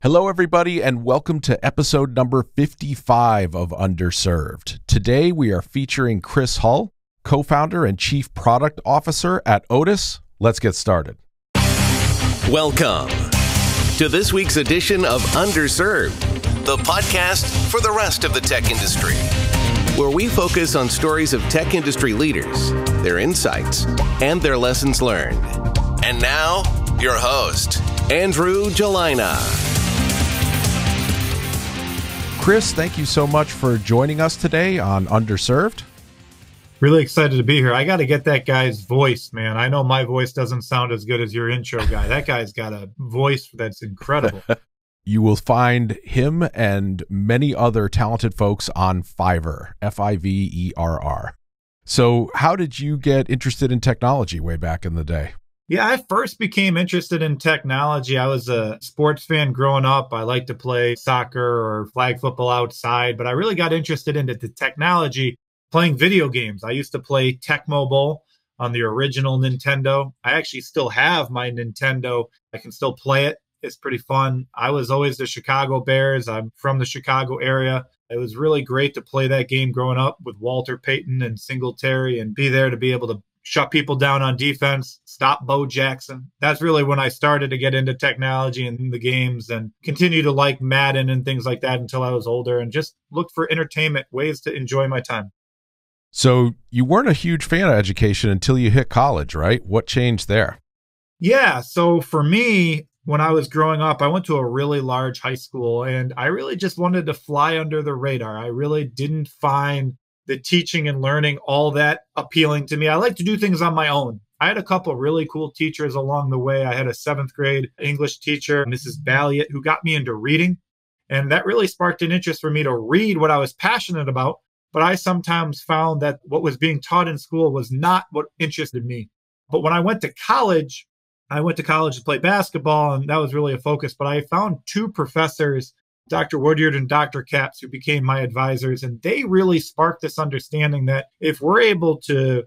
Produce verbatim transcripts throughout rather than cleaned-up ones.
Hello, everybody, and welcome to episode number fifty-five of Underserved. Today, we are featuring Chris Hull, co-founder and chief product officer at Otis. Let's get started. Welcome to this week's edition of Underserved, the podcast for the rest of the tech industry, where we focus on stories of tech industry leaders, their insights, and their lessons learned. And now, your host, Andrew Gelina. Chris, thank you so much for joining us today on Underserved. Really excited to be here. I got to get that guy's voice, man. I know my voice doesn't sound as good as your intro guy. That guy's got a voice that's incredible. You will find him and many other talented folks on Fiverr, F I V E R R. So how did you get interested in technology way back in the day? Yeah, I first became interested in technology. I was a sports fan growing up. I liked to play soccer or flag football outside, but I really got interested into the technology playing video games. I used to play Tecmo Bowl on the original Nintendo. I actually still have my Nintendo. I can still play it. It's pretty fun. I was always the Chicago Bears. I'm from the Chicago area. It was really great to play that game growing up with Walter Payton and Singletary and be there to be able to shut people down on defense, stop Bo Jackson. That's really when I started to get into technology and the games and continue to like Madden and things like that until I was older and just looked for entertainment, ways to enjoy my time. So you weren't a huge fan of education until you hit college, right? What changed there? Yeah. So for me, when I was growing up, I went to a really large high school and I really just wanted to fly under the radar. I really didn't find the teaching and learning all that appealing to me. I like to do things on my own. I had a couple of really cool teachers along the way. I had a seventh grade English teacher, Missus Balliot, who got me into reading. And that really sparked an interest for me to read what I was passionate about. But I sometimes found that what was being taught in school was not what interested me. But when I went to college, I went to college to play basketball, and that was really a focus. But I found two professors, Doctor Woodyard and Doctor Capps, who became my advisors, and they really sparked this understanding that if we're able to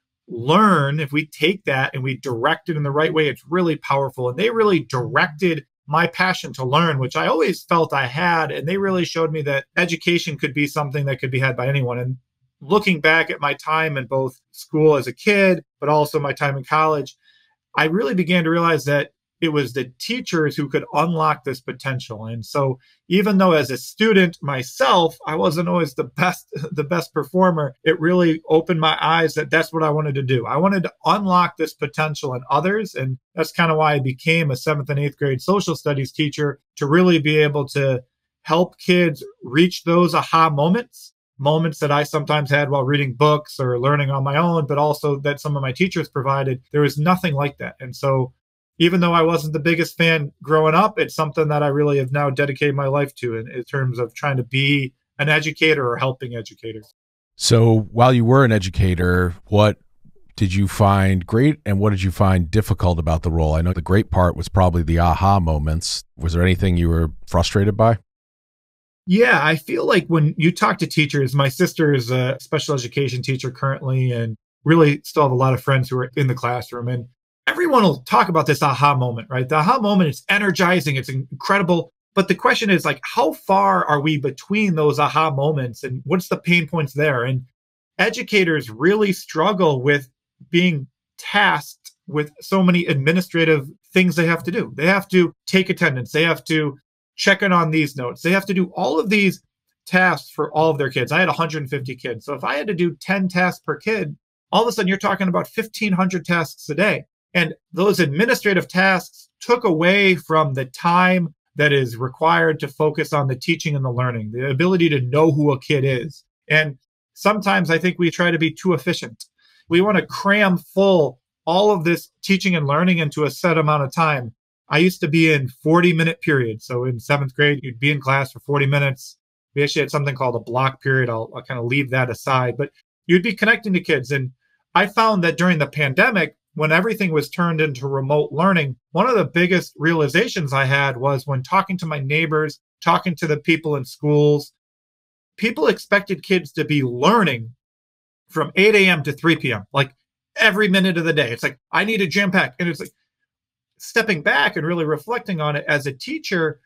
learn, if we take that and we direct it in the right way, it's really powerful. And they really directed my passion to learn, which I always felt I had. And they really showed me that education could be something that could be had by anyone. And looking back at my time in both school as a kid, but also my time in college, I really began to realize that it was the teachers who could unlock this potential. And so even though as a student myself, I wasn't always the best, the best performer, it really opened my eyes that that's what I wanted to do. I wanted to unlock this potential in others. And that's kind of why I became a seventh and eighth grade social studies teacher, to really be able to help kids reach those aha moments, moments that I sometimes had while reading books or learning on my own, but also that some of my teachers provided. There was nothing like that. And so even though I wasn't the biggest fan growing up, it's something that I really have now dedicated my life to in, in terms of trying to be an educator or helping educators. So while you were an educator, what did you find great and what did you find difficult about the role? I know the great part was probably the aha moments. Was there anything you were frustrated by? Yeah, I feel like when you talk to teachers, my sister is a special education teacher currently and really still have a lot of friends who are in the classroom. And everyone will talk about this aha moment, right? The aha moment is energizing. It's incredible. But the question is like, how far are we between those aha moments and what's the pain points there? And educators really struggle with being tasked with so many administrative things they have to do. They have to take attendance. They have to check in on these notes. They have to do all of these tasks for all of their kids. I had one hundred fifty kids. So if I had to do ten tasks per kid, all of a sudden you're talking about fifteen hundred tasks a day. And those administrative tasks took away from the time that is required to focus on the teaching and the learning, the ability to know who a kid is. And sometimes I think we try to be too efficient. We want to cram full all of this teaching and learning into a set amount of time. I used to be in forty minute periods. So in seventh grade, you'd be in class for forty minutes. We actually had something called a block period. I'll, I'll kind of leave that aside, but you'd be connecting to kids. And I found that during the pandemic, when everything was turned into remote learning, one of the biggest realizations I had was when talking to my neighbors, talking to the people in schools, people expected kids to be learning from eight a.m. to three p.m., like every minute of the day. It's like, I need a jam pack. And it's like stepping back and really reflecting on it as a teacher,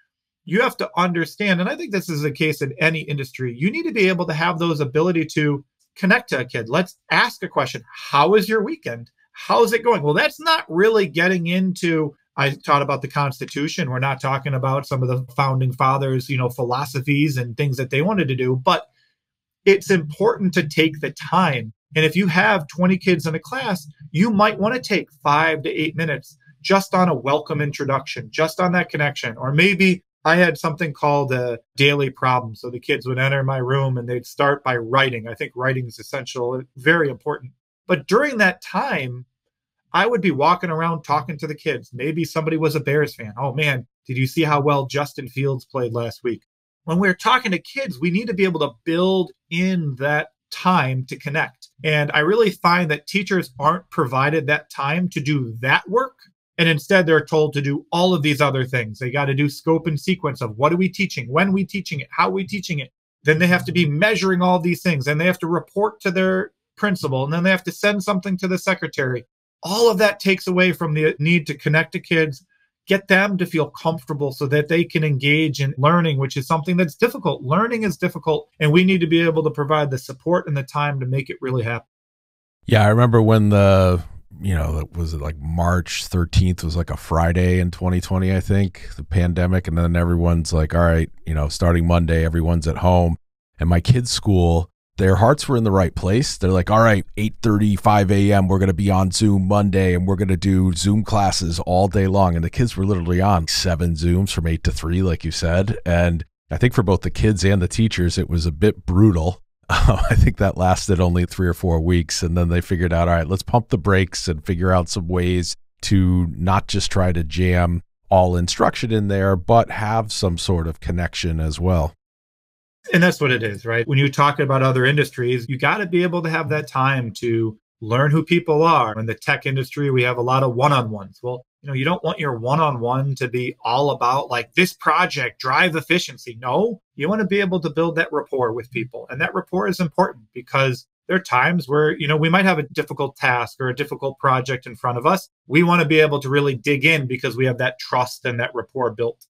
you have to understand, and I think this is the case in any industry, you need to be able to have those ability to connect to a kid. Let's ask a question. How was your weekend? How's it going? Well, that's not really getting into, I taught about the Constitution. We're not talking about some of the founding fathers, you know, philosophies and things that they wanted to do, but it's important to take the time. And if you have twenty kids in a class, you might want to take five to eight minutes just on a welcome introduction, just on that connection. Or maybe I had something called a daily problem. So the kids would enter my room and they'd start by writing. I think writing is essential, very important. But during that time, I would be walking around talking to the kids. Maybe somebody was a Bears fan. Oh man, did you see how well Justin Fields played last week? When we're talking to kids, we need to be able to build in that time to connect. And I really find that teachers aren't provided that time to do that work. And instead, they're told to do all of these other things. They got to do scope and sequence of what are we teaching, when are we teaching it, how are we teaching it. Then they have to be measuring all these things. And they have to report to their principal. And then they have to send something to the secretary. All of that takes away from the need to connect to kids, get them to feel comfortable so that they can engage in learning, which is something that's difficult. Learning is difficult, and we need to be able to provide the support and the time to make it really happen. Yeah, I remember when the, you know, was it like March thirteenth was like a Friday in twenty twenty, I think, the pandemic. And then everyone's like, all right, you know, starting Monday, everyone's at home. And my kids' school, their hearts were in the right place. They're like, all right, eight thirty-five a.m., we're going to be on Zoom Monday, and we're going to do Zoom classes all day long. And the kids were literally on seven Zooms from eight to three, like you said. And I think for both the kids and the teachers, it was a bit brutal. Uh, I think that lasted only three or four weeks. And then they figured out, all right, let's pump the brakes and figure out some ways to not just try to jam all instruction in there, but have some sort of connection as well. And that's what it is, right? When you talk about other industries, you got to be able to have that time to learn who people are. In the tech industry, we have a lot of one-on-ones. Well, you know, you don't want your one-on-one to be all about like this project, drive efficiency. No, you want to be able to build that rapport with people. And that rapport is important because there are times where, you know, we might have a difficult task or a difficult project in front of us. We want to be able to really dig in because we have that trust and that rapport built.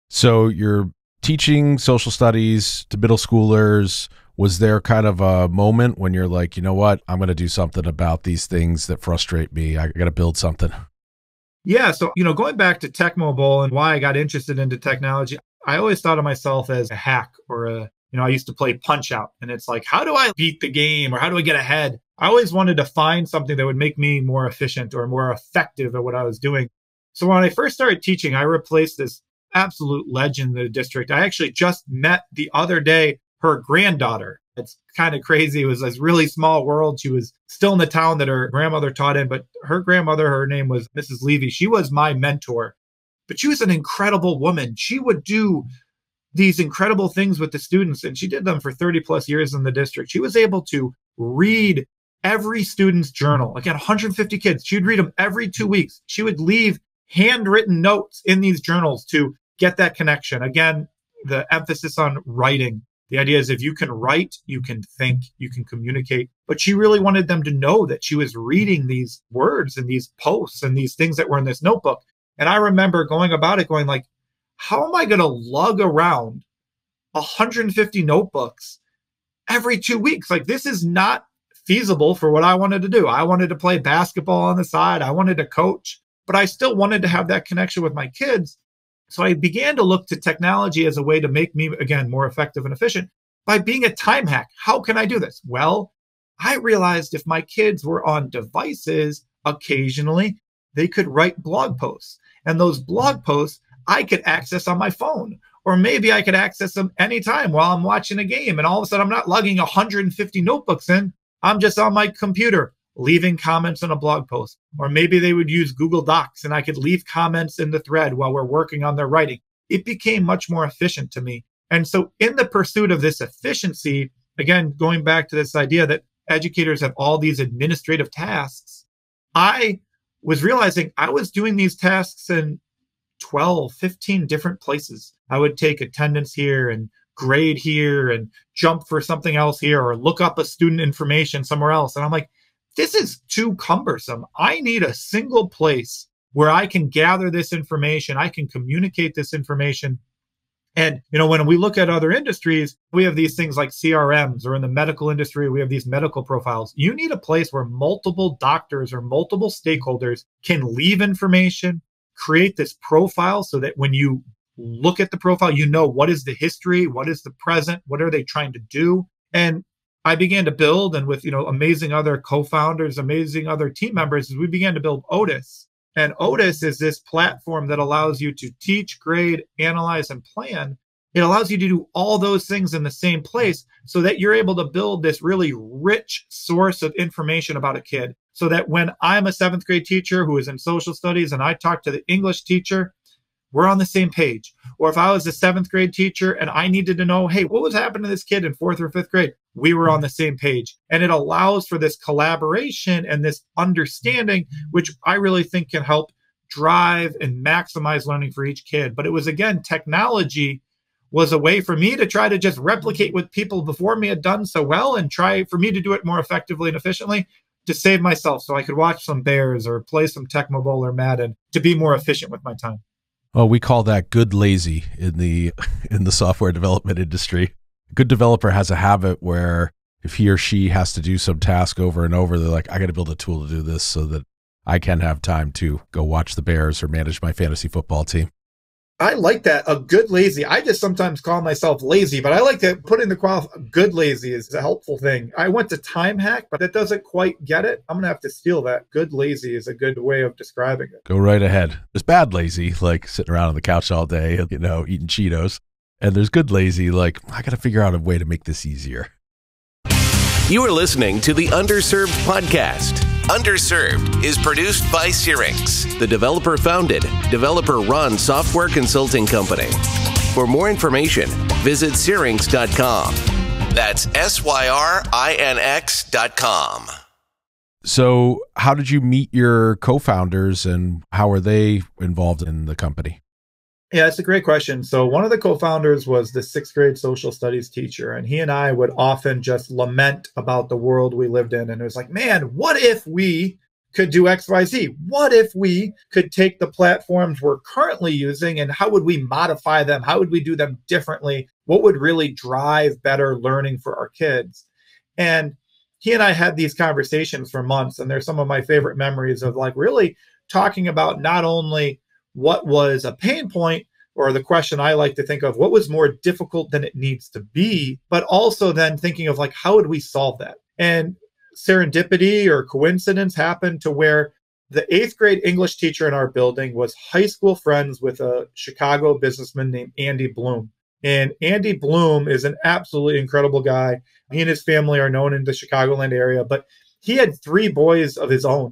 So you're teaching social studies to middle schoolers. Was there kind of a moment when you're like, you know what, I'm going to do something about these things that frustrate me. I got to build something. Yeah. So, you know, going back to Tech Mobile and why I got interested into technology, I always thought of myself as a hack or a, you know, I used to play Punch Out, and it's like, how do I beat the game or how do I get ahead? I always wanted to find something that would make me more efficient or more effective at what I was doing. So when I first started teaching, I replaced this absolute legend in the district. I actually just met the other day her granddaughter. It's kind of crazy. It was this really small world. She was still in the town that her grandmother taught in, but her grandmother, her name was Missus Levy. She was my mentor, but she was an incredible woman. She would do these incredible things with the students, and she did them for thirty plus years in the district. She was able to read every student's journal. Again, one hundred fifty kids. She'd read them every two weeks. She would leave handwritten notes in these journals to get that connection. Again, the emphasis on writing. The idea is if you can write, you can think, you can communicate. But she really wanted them to know that she was reading these words and these posts and these things that were in this notebook. And I remember going about it going like, how am I going to lug around one hundred fifty notebooks every two weeks? Like, this is not feasible for what I wanted to do. I wanted to play basketball on the side. I wanted to coach, but I still wanted to have that connection with my kids. So I began to look to technology as a way to make me, again, more effective and efficient by being a time hack. How can I do this? Well, I realized if my kids were on devices, occasionally they could write blog posts. And those blog posts I could access on my phone. Or maybe I could access them anytime while I'm watching a game. And all of a sudden, I'm not lugging one hundred fifty notebooks in. I'm just on my computer, leaving comments on a blog post. Or maybe they would use Google Docs and I could leave comments in the thread while we're working on their writing. It became much more efficient to me. And so in the pursuit of this efficiency, again, going back to this idea that educators have all these administrative tasks, I was realizing I was doing these tasks in twelve, fifteen different places. I would take attendance here and grade here and jump for something else here or look up a student information somewhere else. And I'm like, this is too cumbersome. I need a single place where I can gather this information. I can communicate this information And, you know, when we look at other industries, we have these things like C R Ms, or in the medical industry, we have these medical profiles. You need a place where multiple doctors or multiple stakeholders can leave information, create this profile so that when you look at the profile, you know, what is the history? What is the present? What are they trying to do? And I began to build, and with, you know, amazing other co-founders, amazing other team members, we began to build Otis. And Otis is this platform that allows you to teach, grade, analyze, and plan. It allows you to do all those things in the same place so that you're able to build this really rich source of information about a kid. So that when I'm a seventh grade teacher who is in social studies and I talk to the English teacher, we're on the same page. Or if I was a seventh grade teacher and I needed to know, hey, what was happening to this kid in fourth or fifth grade? We were on the same page. And it allows for this collaboration and this understanding, which I really think can help drive and maximize learning for each kid. But it was, again, technology was a way for me to try to just replicate what people before me had done so well and try for me to do it more effectively and efficiently to save myself so I could watch some Bears or play some Tecmo Bowl or Madden to be more efficient with my time. Well, we call that good lazy in the in the software development industry. A good developer has a habit where if he or she has to do some task over and over, they're like, I got to build a tool to do this so that I can have time to go watch the Bears or manage my fantasy football team. I like that. A good lazy. I just sometimes call myself lazy, but I like to put in the qual. Good lazy is a helpful thing. I went to Time Hack, but that doesn't quite get it. I'm going to have to steal that. Good lazy is a good way of describing it. Go right ahead. There's bad lazy, like sitting around on the couch all day, you know, eating Cheetos. And there's good lazy, like, I got to figure out a way to make this easier. You are listening to the Underserved Podcast. Underserved is produced by Syrinx, the developer-founded, developer-run software consulting company. For more information, visit syrinx dot com. That's S Y R I N X dot com. So how did you meet your co-founders and how are they involved in the company? Yeah, it's a great question. So one of the co-founders was the sixth grade social studies teacher, and he and I would often just lament about the world we lived in. And it was like, man, what if we could do X, Y, Z? What if we could take the platforms we're currently using and how would we modify them? How would we do them differently? What would really drive better learning for our kids? And he and I had these conversations for months, and they're some of my favorite memories of like really talking about not only what was a pain point, or the question I like to think of, what was more difficult than it needs to be, but also then thinking of like, how would we solve that? And serendipity or coincidence happened to where the eighth grade English teacher in our building was high school friends with a Chicago businessman named Andy Bloom. And Andy Bloom is an absolutely incredible guy. He and his family are known in the Chicagoland area, but he had three boys of his own.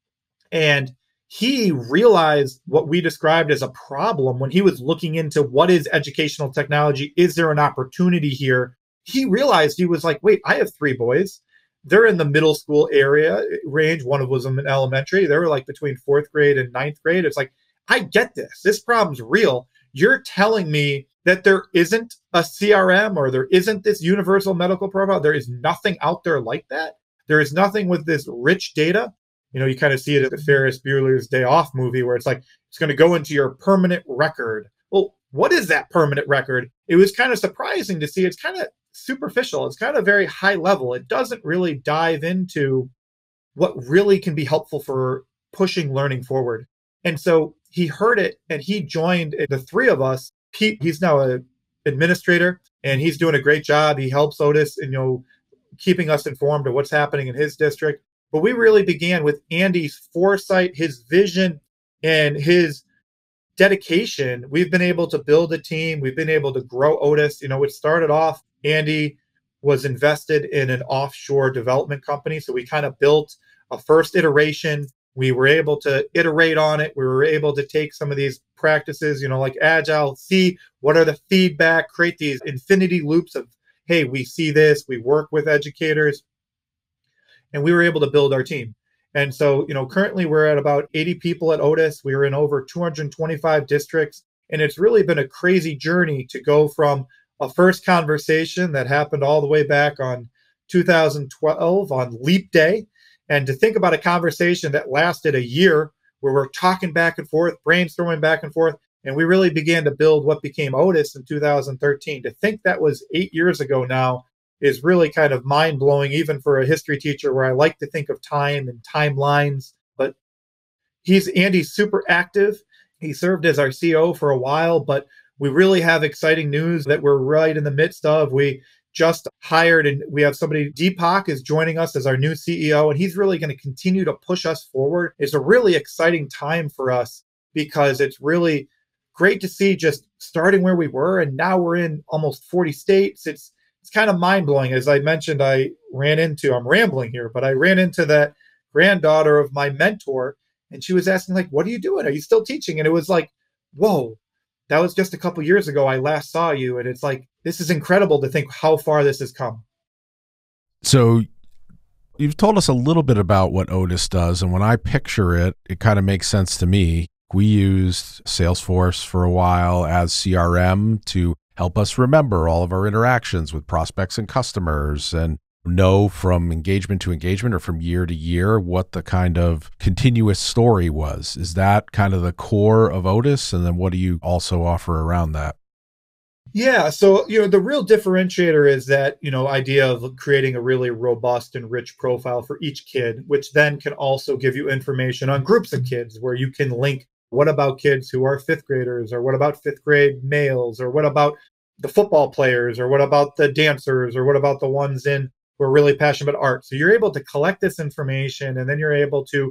And he realized what we described as a problem when he was looking into what is educational technology. Is there an opportunity here? He realized, he was like, wait, I have three boys. They're in the middle school area range. One of them was in elementary. They were like between fourth grade and ninth grade. It's like, I get this. This problem's real. You're telling me that there isn't a C R M or there isn't this universal medical profile. There is nothing out there like that. There is nothing with this rich data. You know, you kind of see it at the Ferris Bueller's Day Off movie where it's like, it's going to go into your permanent record. Well, what is that permanent record? It was kind of surprising to see. It's kind of superficial. It's kind of very high level. It doesn't really dive into what really can be helpful for pushing learning forward. And so he heard it and he joined the three of us. Pete, he's now an administrator and he's doing a great job. He helps Otis in, you know, keeping us informed of what's happening in his district. But we really began with Andy's foresight, his vision, and his dedication. We've been able to build a team. We've been able to grow Otis. You know, it started off, Andy was invested in an offshore development company. So we kind of built a first iteration. We were able to iterate on it. We were able to take some of these practices, you know, like Agile, see what are the feedback, create these infinity loops of, hey, we see this, we work with educators. And we were able to build our team. And so, you know, currently we're at about eighty people at Otis. We were in over two hundred twenty-five districts. And it's really been a crazy journey to go from a first conversation that happened all the way back on two thousand twelve on Leap Day. And to think about a conversation that lasted a year where we're talking back and forth, brainstorming back and forth. And we really began to build what became Otis in two thousand thirteen. To think that was eight years ago now is really kind of mind-blowing, even for a history teacher where I like to think of time and timelines. But he's Andy's super active. He served as our C E O for a while, but we really have exciting news that we're right in the midst of. We just hired, and we have somebody, Deepak is joining us as our new C E O, and he's really going to continue to push us forward. It's a really exciting time for us because it's really great to see just starting where we were, and now we're in almost forty states. It's it's kind of mind-blowing. As I mentioned, I ran into, I'm rambling here, but I ran into that granddaughter of my mentor, and she was asking, like, what are you doing? Are you still teaching? And it was like, whoa, that was just a couple years ago I last saw you. And it's like, this is incredible to think how far this has come. So you've told us a little bit about what Otis does, and when I picture it, it kind of makes sense to me. We used Salesforce for a while as C R M to help us remember all of our interactions with prospects and customers and know from engagement to engagement or from year to year what the kind of continuous story was. Is that kind of the core of Otis? And then what do you also offer around that? Yeah. So, you know, the real differentiator is that, you know, idea of creating a really robust and rich profile for each kid, which then can also give you information on groups of kids where you can link. What about kids who are fifth graders, or what about fifth grade males, or what about the football players, or what about the dancers, or what about the ones in who are really passionate about art? So you're able to collect this information, and then you're able to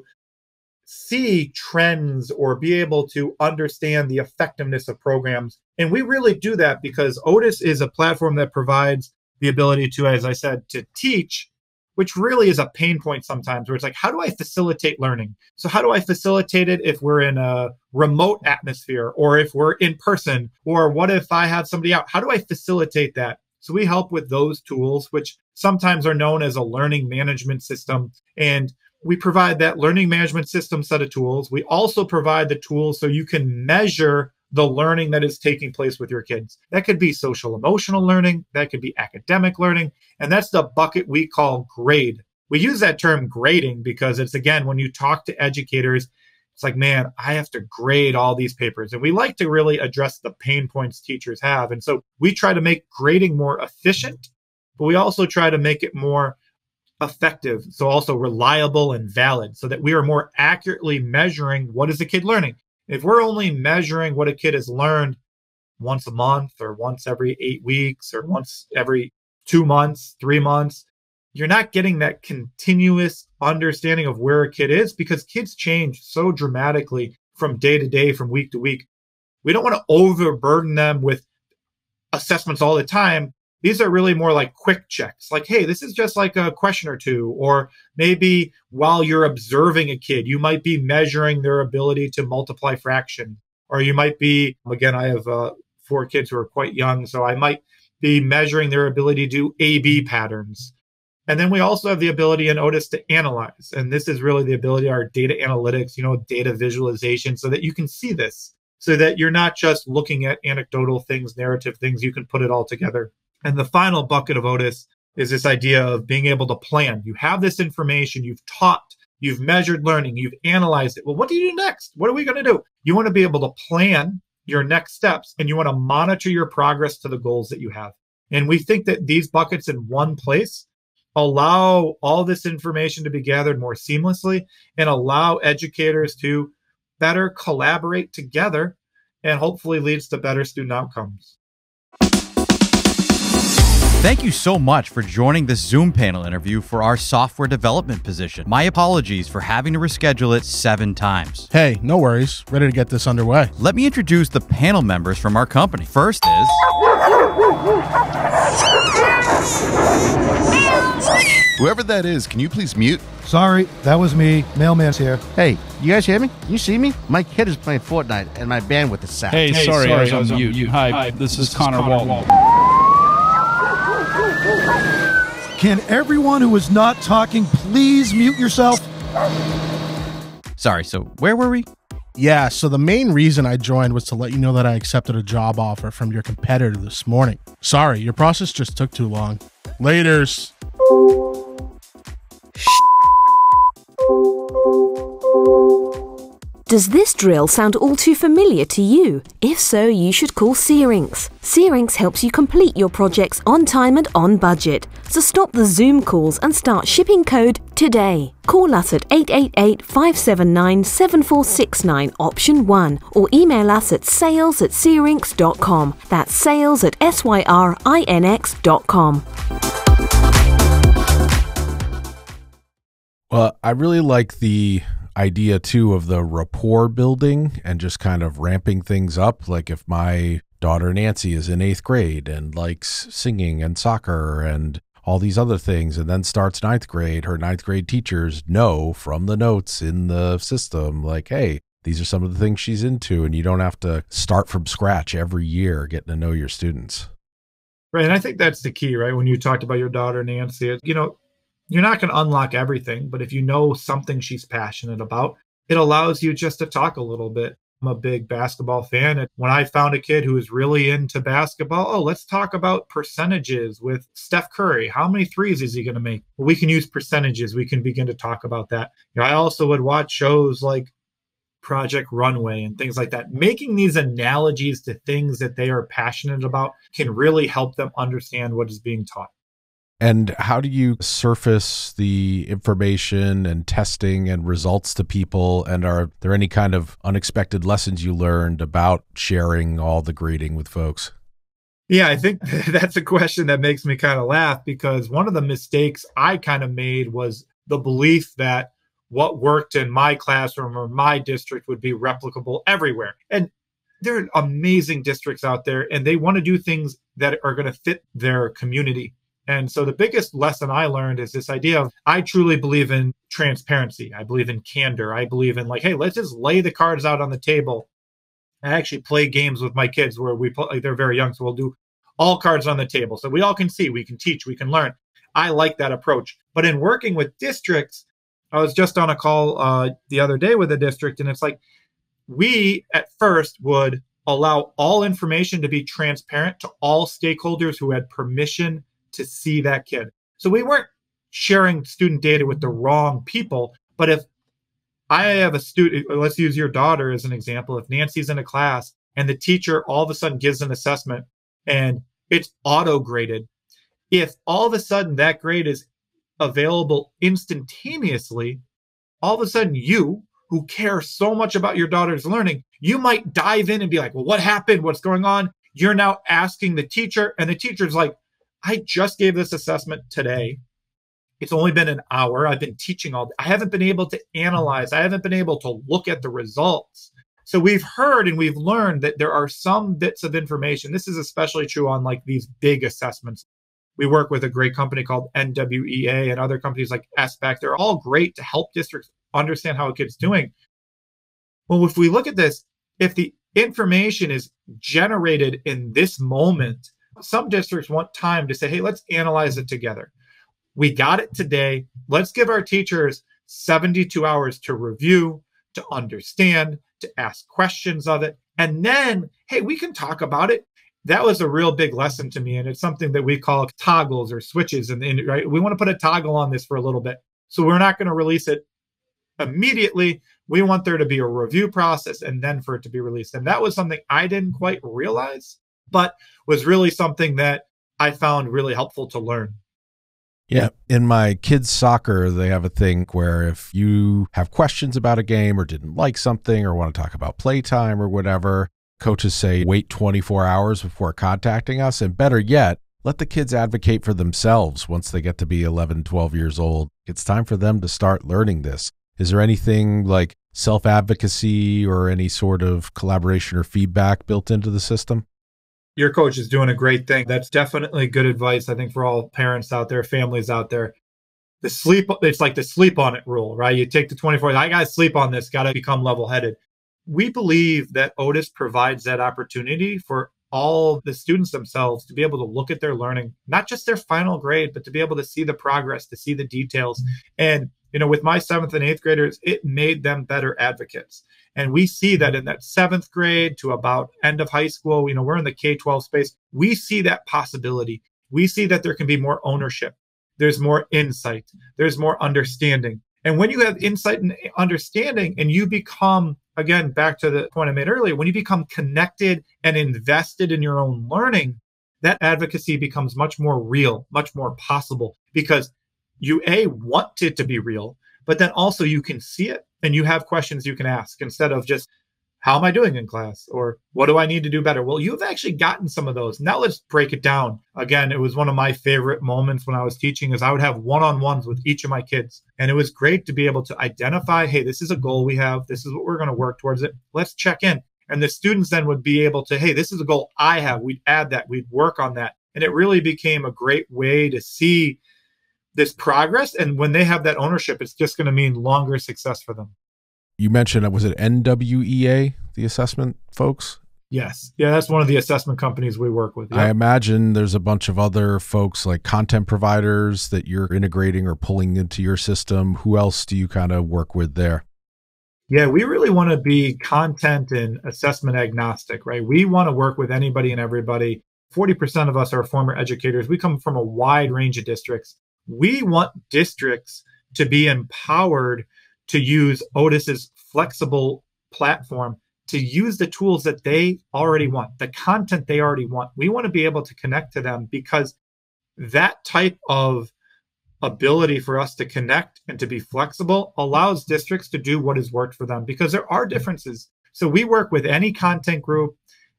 see trends or be able to understand the effectiveness of programs. And we really do that because Otis is a platform that provides the ability to, as I said, to teach, which really is a pain point sometimes, where it's like, how do I facilitate learning? So how do I facilitate it if we're in a remote atmosphere, or if we're in person, or what if I have somebody out? How do I facilitate that? So we help with those tools, which sometimes are known as a learning management system. And we provide that learning management system set of tools. We also provide the tools so you can measure the learning that is taking place with your kids. That could be social emotional learning. That could be academic learning. And that's the bucket we call grade. We use that term grading because it's, again, when you talk to educators, it's like, man, I have to grade all these papers. And we like to really address the pain points teachers have. And so we try to make grading more efficient, but we also try to make it more effective. So also reliable and valid, so that we are more accurately measuring what is the kid learning. If we're only measuring what a kid has learned once a month, or once every eight weeks, or once every two months, three months, you're not getting that continuous understanding of where a kid is, because kids change so dramatically from day to day, from week to week. We don't want to overburden them with assessments all the time. These are really more like quick checks. Like, hey, this is just like a question or two. Or maybe while you're observing a kid, you might be measuring their ability to multiply fraction. Or you might be, again, I have uh, four kids who are quite young, so I might be measuring their ability to do A B patterns. And then we also have the ability in Otis to analyze. And this is really the ability, our data analytics, you know, data visualization, so that you can see this, so that you're not just looking at anecdotal things, narrative things, you can put it all together. And the final bucket of Otis is this idea of being able to plan. You have this information, you've taught, you've measured learning, you've analyzed it. Well, what do you do next? What are we going to do? You want to be able to plan your next steps, and you want to monitor your progress to the goals that you have. And we think that these buckets in one place allow all this information to be gathered more seamlessly, and allow educators to better collaborate together, and hopefully leads to better student outcomes. Thank you so much for joining this Zoom panel interview for our software development position. My apologies for having to reschedule it seven times. Hey, no worries. Ready to get this underway. Let me introduce the panel members from our company. First is... Whoever that is, can you please mute? Sorry, that was me. Mailman's here. Hey, you guys hear me? You see me? My kid is playing Fortnite and my bandwidth is sapped. Hey, hey sorry, sorry, I was, I was on on mute. mute. Hi, Hi, this, this is is Connor, Connor Walton. Walton. Can everyone who is not talking please mute yourself? Sorry, so where were we? Yeah, so the main reason I joined was to let you know that I accepted a job offer from your competitor this morning. Sorry, your process just took too long. Laters. Does this drill sound all too familiar to you? If so, you should call Syrinx. Syrinx helps you complete your projects on time and on budget. So stop the Zoom calls and start shipping code today. Call us at eight eight eight, five seven nine, seven four six nine option one or email us at sales at syrinx dot com. That's sales at S Y R I N X dot com. Well, I really like the idea too of the rapport building and just kind of ramping things up. Like if my daughter Nancy is in eighth grade and likes singing and soccer and all these other things, and then starts ninth grade, her ninth grade teachers know from the notes in the system, like, hey, these are some of the things she's into, and you don't have to start from scratch every year getting to know your students. Right. And I think that's the key, right? When you talked about your daughter Nancy, you know, you're not going to unlock everything, but if you know something she's passionate about, it allows you just to talk a little bit. I'm a big basketball fan. And when I found a kid who was really into basketball, oh, let's talk about percentages with Steph Curry. How many threes is he going to make? Well, we can use percentages. We can begin to talk about that. You know, I also would watch shows like Project Runway and things like that. Making these analogies to things that they are passionate about can really help them understand what is being taught. And how do you surface the information and testing and results to people? And are there any kind of unexpected lessons you learned about sharing all the grading with folks? Yeah, I think that's a question that makes me kind of laugh, because one of the mistakes I kind of made was the belief that what worked in my classroom or my district would be replicable everywhere. And there are amazing districts out there, and they want to do things that are going to fit their community. And so the biggest lesson I learned is this idea of, I truly believe in transparency. I believe in candor. I believe in like, hey, let's just lay the cards out on the table. I actually play games with my kids where we play, they're very young. So we'll do all cards on the table. So we all can see, we can teach, we can learn. I like that approach. But in working with districts, I was just on a call uh, the other day with a district, and it's like, we at first would allow all information to be transparent to all stakeholders who had permission to see that kid. So we weren't sharing student data with the wrong people. But if I have a student, let's use your daughter as an example. If Nancy's in a class and the teacher all of a sudden gives an assessment and it's auto graded, if all of a sudden that grade is available instantaneously, all of a sudden you, who care so much about your daughter's learning, you might dive in and be like, well, what happened? What's going on? You're now asking the teacher, and the teacher's like, I just gave this assessment today. It's only been an hour. I've been teaching all day. I haven't been able to analyze. I haven't been able to look at the results. So we've heard and we've learned that there are some bits of information. This is especially true on like these big assessments. We work with a great company called N W E A and other companies like S B A C. They're all great to help districts understand how a kid's doing. Well, if we look at this, if the information is generated in this moment, some districts want time to say, hey, let's analyze it together. We got it today. Let's give our teachers seventy-two hours to review, to understand, to ask questions of it. And then, hey, we can talk about it. That was a real big lesson to me. And it's something that we call toggles or switches. And right, we want to put a toggle on this for a little bit. So we're not going to release it immediately. We want there to be a review process and then for it to be released. And that was something I didn't quite realize, but was really something that I found really helpful to learn. Yeah. In my kids' soccer, they have a thing where if you have questions about a game or didn't like something or want to talk about playtime or whatever, coaches say, wait twenty-four hours before contacting us. And better yet, let the kids advocate for themselves once they get to be eleven, twelve years old. It's time for them to start learning this. Is there anything like self-advocacy or any sort of collaboration or feedback built into the system? Your coach is doing a great thing. That's definitely good advice, I think, for all parents out there, families out there. The sleep, it's like the sleep on it rule, right? You take the twenty-four, I got to sleep on this, got to become level-headed. We believe that Otis provides that opportunity for all the students themselves to be able to look at their learning, not just their final grade, but to be able to see the progress, to see the details. And, you know, with my seventh and eighth graders, it made them better advocates. And we see that in that seventh grade to about end of high school, you know, we're in the K twelve space. We see that possibility. We see that there can be more ownership. There's more insight. There's more understanding. And when you have insight and understanding and you become again, back to the point I made earlier, when you become connected and invested in your own learning, that advocacy becomes much more real, much more possible, because you, A, want it to be real, but then also you can see it and you have questions you can ask instead of just, how am I doing in class? Or what do I need to do better? Well, you've actually gotten some of those. Now let's break it down. Again, it was one of my favorite moments when I was teaching is I would have one-on-ones with each of my kids. And it was great to be able to identify, hey, this is a goal we have. This is what we're going to work towards it. Let's check in. And the students then would be able to, hey, this is a goal I have. We'd add that. We'd work on that. And it really became a great way to see this progress. And when they have that ownership, it's just going to mean longer success for them. You mentioned, was it N W E A, the assessment folks? Yes. Yeah, that's one of the assessment companies we work with. Yep. I imagine there's a bunch of other folks like content providers that you're integrating or pulling into your system. Who else do you kind of work with there? Yeah, we really want to be content and assessment agnostic, right? We want to work with anybody and everybody. forty percent of us are former educators. We come from a wide range of districts. We want districts to be empowered to use Otis's flexible platform to use the tools that they already want, the content they already want. We want to be able to connect to them because that type of ability for us to connect and to be flexible allows districts to do what has worked for them, because there are differences. So we work with any content group,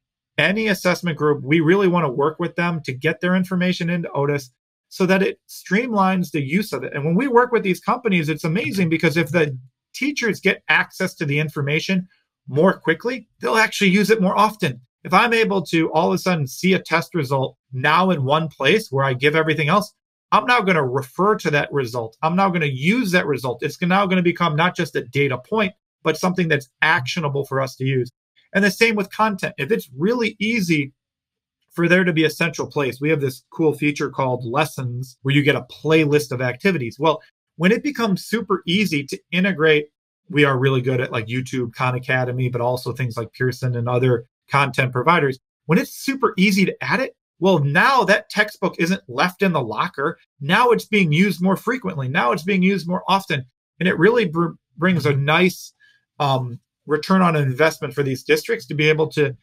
any assessment group. We really want to work with them to get their information into Otis so that it streamlines the use of it. And when we work with these companies, it's amazing because if the teachers get access to the information more quickly, they'll actually use it more often. If I'm able to all of a sudden see a test result now in one place where I give everything else, I'm now going to refer to that result. I'm now going to use that result. It's now going to become not just a data point, but something that's actionable for us to use. And the same with content. If it's really easy for there to be a central place, we have this cool feature called Lessons where you get a playlist of activities. Well, when it becomes super easy to integrate, we are really good at like YouTube, Khan Academy, but also things like Pearson and other content providers. When it's super easy to add it, well, now that textbook isn't left in the locker. Now it's being used more frequently. Now it's being used more often. And it really br- brings a nice um, return on investment for these districts to be able to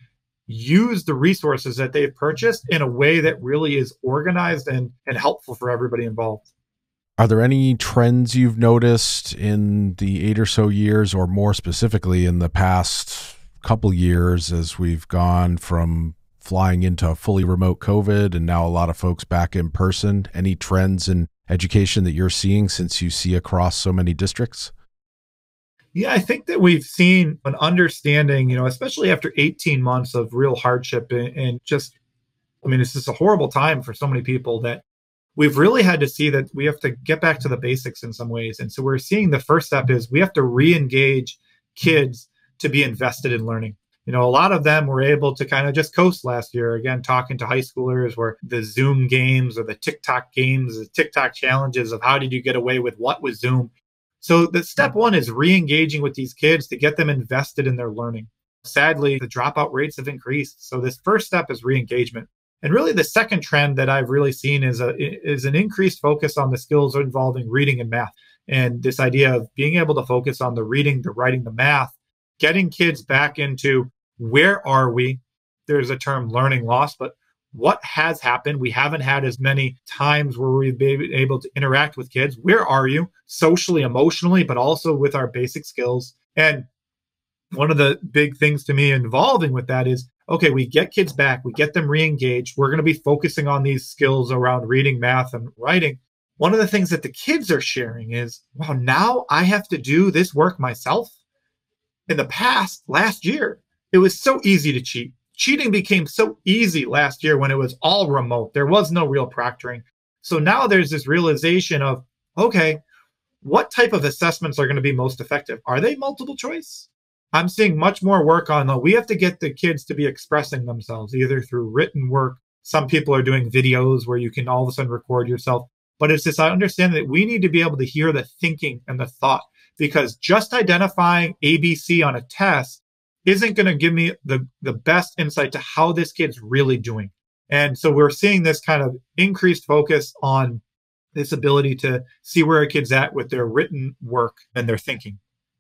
use the resources that they've purchased in a way that really is organized and, and helpful for everybody involved. Are there any trends you've noticed in the eight or so years, or more specifically in the past couple years, as we've gone from flying into fully remote COVID and now a lot of folks back in person? Any trends in education that you're seeing since you see across so many districts? Yeah, I think that we've seen an understanding, you know, especially after eighteen months of real hardship and, and just, I mean, it's just a horrible time for so many people, that we've really had to see that we have to get back to the basics in some ways. And so we're seeing the first step is we have to re-engage kids to be invested in learning. You know, a lot of them were able to kind of just coast last year. Again, talking to high schoolers where the Zoom games or the TikTok games, the TikTok challenges of how did you get away with what with Zoom. So the step one is re-engaging with these kids to get them invested in their learning. Sadly, the dropout rates have increased. So this first step is re-engagement. And really the second trend that I've really seen is a is an increased focus on the skills involving reading and math. And this idea of being able to focus on the reading, the writing, the math, getting kids back into where are we? There's a term learning loss, but what has happened? We haven't had as many times where we've been able to interact with kids. Where are you socially, emotionally, but also with our basic skills? And one of the big things to me involving with that is, okay, we get kids back, we get them re-engaged. We're going to be focusing on these skills around reading, math, and writing. One of the things that the kids are sharing is, wow, now I have to do this work myself. In the past, last year, it was so easy to cheat. Cheating became so easy last year when it was all remote. There was no real proctoring. So now there's this realization of, okay, what type of assessments are going to be most effective? Are they multiple choice? I'm seeing much more work on, uh, we have to get the kids to be expressing themselves, either through written work. Some people are doing videos where you can all of a sudden record yourself. But it's this understanding that we need to be able to hear the thinking and the thought, because just identifying A B C on a test isn't going to give me the, the best insight to how this kid's really doing. And so we're seeing this kind of increased focus on this ability to see where a kid's at with their written work and their thinking.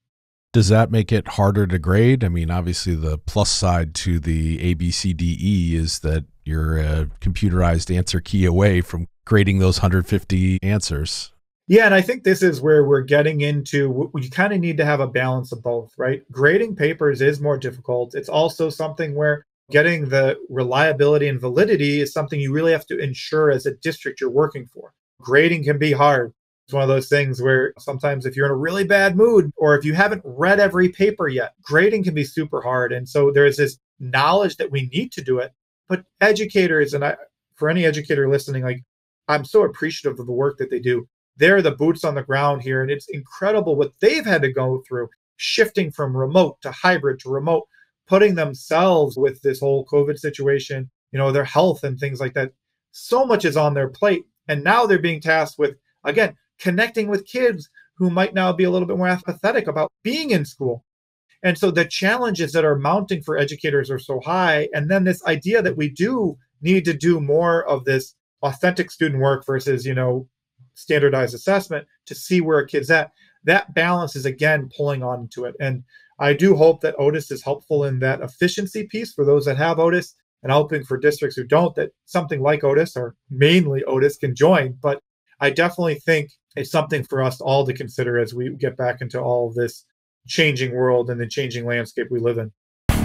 Does that make it harder to grade? I mean, obviously the plus side to the A, B, C, D, E is that you're a computerized answer key away from grading those one hundred fifty answers. Yeah, and I think this is where we're getting into, you kind of need to have a balance of both, right? Grading papers is more difficult. It's also something where getting the reliability and validity is something you really have to ensure as a district you're working for. Grading can be hard. It's one of those things where sometimes if you're in a really bad mood or if you haven't read every paper yet, grading can be super hard. And so there's this knowledge that we need to do it. But educators, and I, for any educator listening, like I'm so appreciative of the work that they do. They're the boots on the ground here. And it's incredible what they've had to go through, shifting from remote to hybrid to remote, putting themselves with this whole COVID situation, you know, their health and things like that. So much is on their plate. And now they're being tasked with, again, connecting with kids who might now be a little bit more apathetic about being in school. And so the challenges that are mounting for educators are so high. And then this idea that we do need to do more of this authentic student work versus, you know, standardized assessment to see where a kid's at. That balance is, again, pulling onto it. And I do hope that Otis is helpful in that efficiency piece for those that have Otis, and hoping for districts who don't that something like Otis or mainly Otis can join. But I definitely think it's something for us all to consider as we get back into all of this changing world and the changing landscape we live in.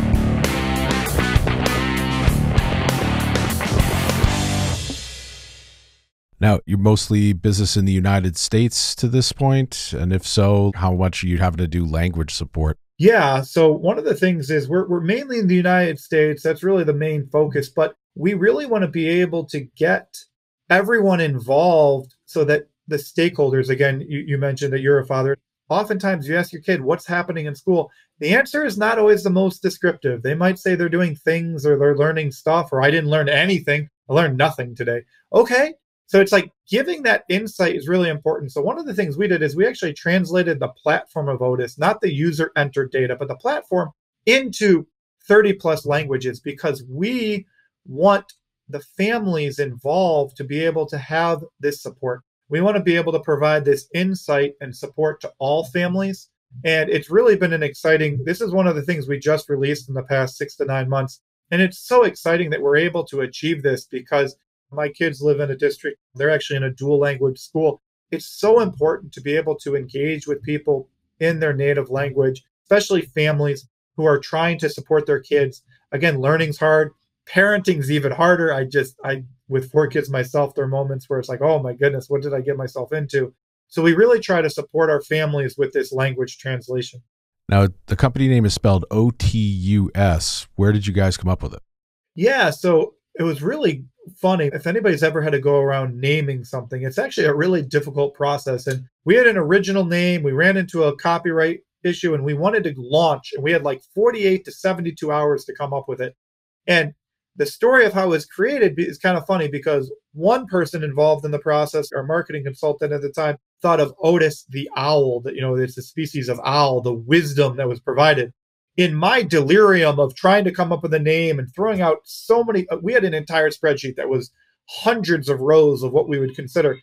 Now, you're mostly business in the United States to this point, and if so, how much are you having to do language support? Yeah, so one of the things is we're we're mainly in the United States. That's really the main focus, but we really want to be able to get everyone involved so that the stakeholders, again, you, you mentioned that you're a father. Oftentimes you ask your kid, what's happening in school? The answer is not always the most descriptive. They might say they're doing things or they're learning stuff, or I didn't learn anything. I learned nothing today. Okay. So it's like giving that insight is really important. So one of the things we did is we actually translated the platform of Otis, not the user entered data, but the platform into thirty plus languages, because we want the families involved to be able to have this support. We want to be able to provide this insight and support to all families. And it's really been an exciting, this is one of the things we just released in the past six to nine months. And it's so exciting that we're able to achieve this because my kids live in a district, they're actually in a dual language school. It's so important to be able to engage with people in their native language, especially families who are trying to support their kids. Again, learning's hard. Parenting's even harder. I just, I, with four kids myself, there are moments where it's like, oh my goodness, what did I get myself into? So we really try to support our families with this language translation. Now, the company name is spelled O T U S. Where did you guys come up with it? Yeah, so it was really funny. If anybody's ever had to go around naming something, it's actually a really difficult process. And we had an original name. We ran into a copyright issue and we wanted to launch, and we had like forty-eight to seventy-two hours to come up with it. And the story of how it was created is kind of funny because one person involved in the process, our marketing consultant at the time, thought of Otis the owl, that, you know, it's a species of owl, the wisdom that was provided. In my delirium of trying to come up with a name and throwing out so many, we had an entire spreadsheet that was hundreds of rows of what we would consider.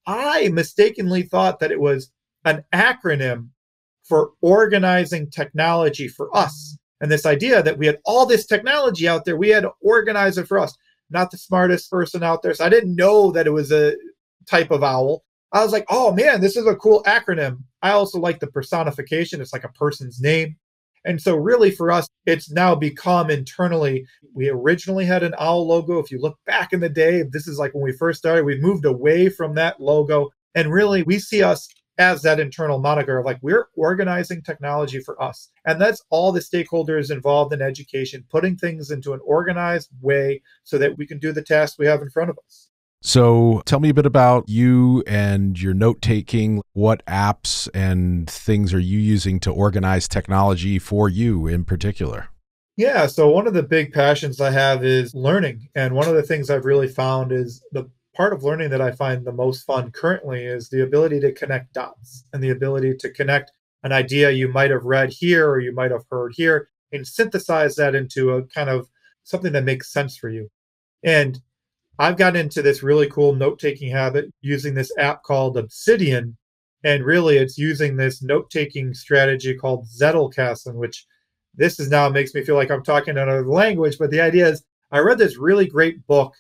I mistakenly thought that it was an acronym for organizing technology for us. And this idea that we had all this technology out there, we had to organize it for us. Not the smartest person out there. So I didn't know that it was a type of owl. I was like, oh man, this is a cool acronym. I also like the personification. It's like a person's name. And so really for us, it's now become internally, we originally had an owl logo. If you look back in the day, this is like when we first started, we moved away from that logo. And really we see us as that internal moniker of like, we're organizing technology for us. And that's all the stakeholders involved in education, putting things into an organized way so that we can do the tasks we have in front of us. So tell me a bit about you and your note-taking. What apps and things are you using to organize technology for you in particular? Yeah, so one of the big passions I have is learning. And one of the things I've really found is the part of learning that I find the most fun currently is the ability to connect dots and the ability to connect an idea you might have read here or you might have heard here and synthesize that into a kind of something that makes sense for you. And I've gotten into this really cool note-taking habit using this app called Obsidian. And really, it's using this note-taking strategy called Zettelkasten, which this is now makes me feel like I'm talking another language. But the idea is, I read this really great book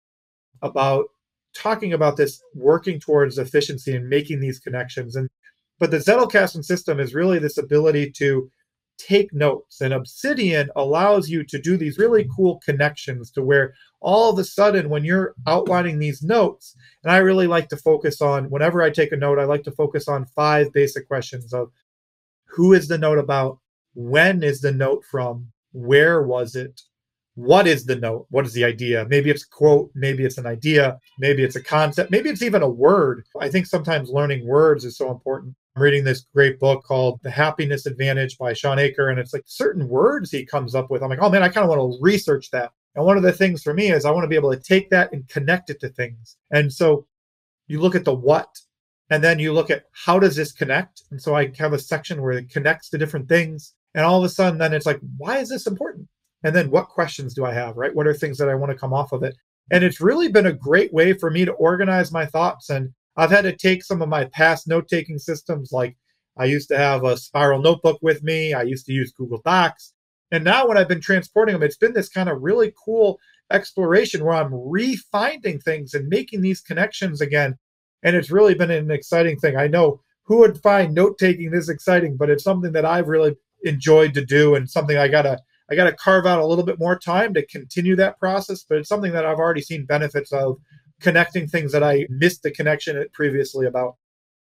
about talking about this, working towards efficiency and making these connections. And but the Zettelkasten system is really this ability to take notes. And Obsidian allows you to do these really cool connections to where all of a sudden when you're outlining these notes, and I really like to focus on, whenever I take a note, I like to focus on five basic questions of who is the note about, when is the note from, where was it, what is the note, what is the idea? Maybe it's a quote, maybe it's an idea, maybe it's a concept, maybe it's even a word. I think sometimes learning words is so important. I'm reading this great book called The Happiness Advantage by Sean Aker, and it's like certain words he comes up with. I'm like, oh man, I kind of want to research that. And one of the things for me is I want to be able to take that and connect it to things. And so you look at the what, and then you look at how does this connect? And so I have a section where it connects to different things. And all of a sudden, then it's like, why is this important? And then what questions do I have, right? What are things that I want to come off of it? And it's really been a great way for me to organize my thoughts. And I've had to take some of my past note-taking systems, like I used to have a spiral notebook with me. I used to use Google Docs. And now when I've been transporting them, it's been this kind of really cool exploration where I'm refinding things and making these connections again. And it's really been an exciting thing. I know who would find note-taking this exciting, but it's something that I've really enjoyed to do and something I gotta I gotta carve out a little bit more time to continue that process. But it's something that I've already seen benefits of, connecting things that I missed the connection previously about.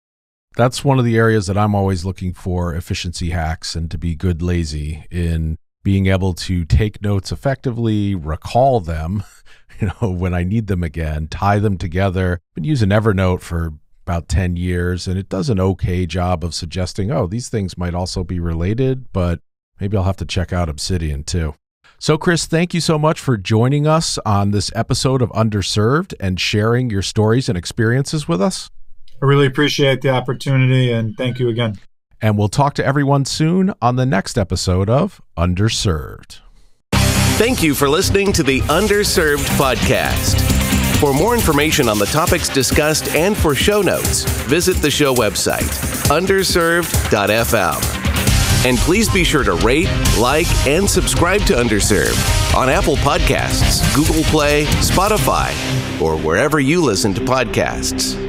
That's one of the areas that I'm always looking for efficiency hacks and to be good lazy in being able to take notes effectively, recall them, you know, when I need them again, tie them together. I've been using Evernote for about ten years, and it does an okay job of suggesting, oh, these things might also be related, but maybe I'll have to check out Obsidian too. So, Chris, thank you so much for joining us on this episode of Underserved and sharing your stories and experiences with us. I really appreciate the opportunity, and thank you again. And we'll talk to everyone soon on the next episode of Underserved. Thank you for listening to the Underserved podcast. For more information on the topics discussed and for show notes, visit the show website, underserved dot f m. And please be sure to rate, like, and subscribe to Underserved on Apple Podcasts, Google Play, Spotify, or wherever you listen to podcasts.